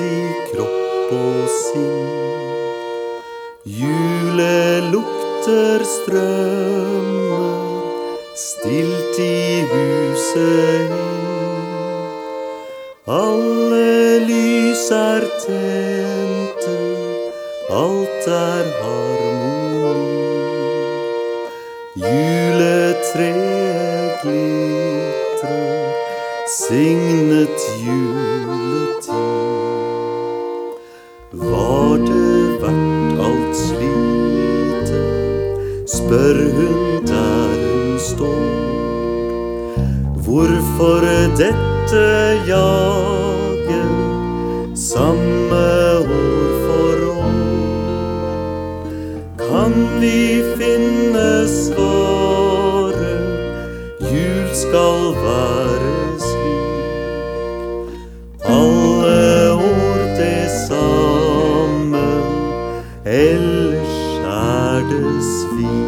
i kropp og sinn. Julelukter strømmer stilt i huset inn. Alle lys er tente, alt er harmoni. Juletreet glitrer, signet juletid. Var det verdt alt slitet, spør hun der hun står. Hvorfor dette jaget, samme år for år? Kan vi finne svaret, jul skal være slik. Alle år det samme, ellers er det svik.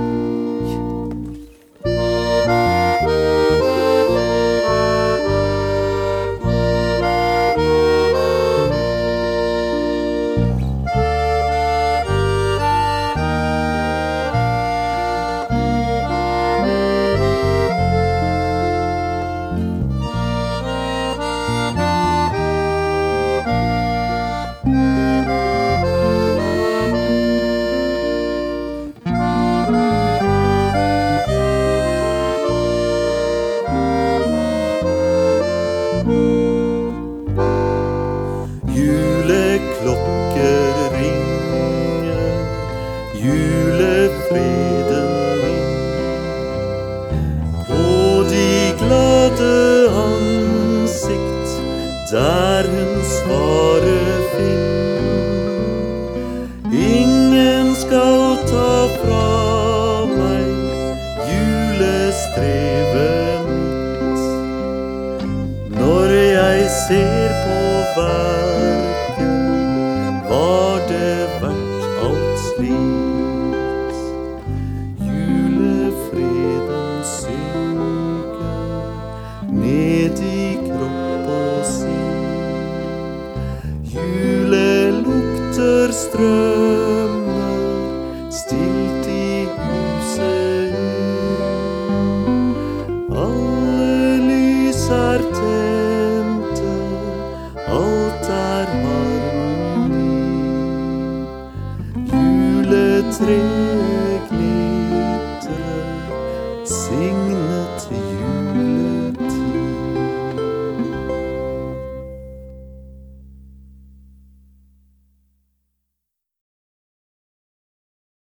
Juleklokker ringer, julefreden min. På de glade ansikt, der hun svaret finn. Ingen skal ta fra meg julestrevet mitt. Når jeg ser på verket, var det verdt alt slit. Julefreden synker ned i kropp og sinn. Julelukter strømmer stilt i huset inn. Alle lys er tente, alt er harmoni. Juletreet